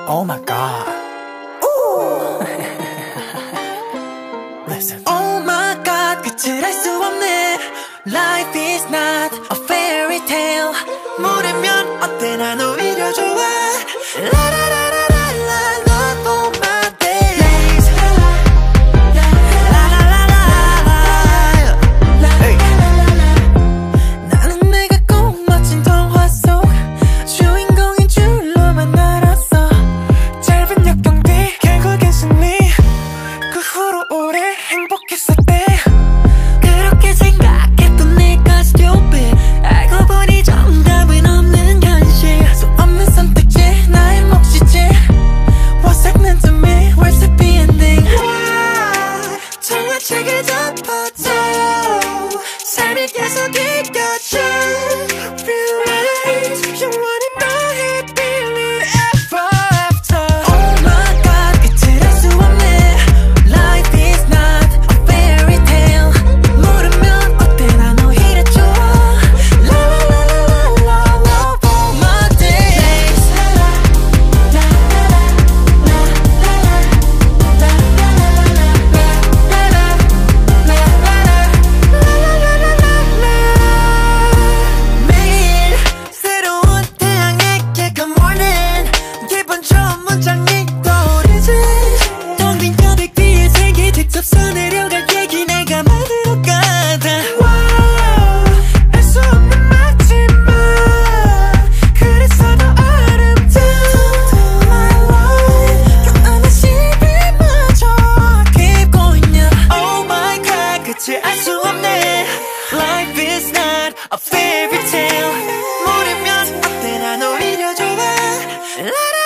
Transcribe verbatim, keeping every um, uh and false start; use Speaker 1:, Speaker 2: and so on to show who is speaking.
Speaker 1: Oh my god. Ooh. Listen. Oh my god, 끝을 알 수 없네. Life is not a fairy tale. 모르면 어때 난 오히려 좋아. 라라라라라 love all my days. 라라라라라 나는 내가 꼭 멋진 동화 속 주인공인 줄로만 알았어. 짧은 역경 뒤 결국엔 승리. 그 후로 오래 행복했었대. 그렇게 생각했던 내가 stupid. 알고 보니 정답은 없는 현실. 수 없는 선택지 나의 몫이지. What's that meant to me? Where's the happy ending? 정화책을 덮어도 삶이 계속 이겨져. Realize 영원히 너의 빌리 ever after. Oh my god, 끝을 알 수 없네. Life is not a fairy tale. 모르면 어때 난 오히려 좋아. La la la la la love all my days. 매일 새로운 태양에게 good morning. 기분 좋은 문장이 떠오르지. 텅 빈 여백 뒤에 세계 직접 써내려갈 얘기 내가 만들어 가다. Wow, 알 수 없는 마지막. 그래서 더 아름다운 my life. 껴안은 시비마저 깊고 있냐. Oh my god, 끝을 알 수 없네. Life is not a fairy tale. 모르면 어때 난 오히려 좋아. 라라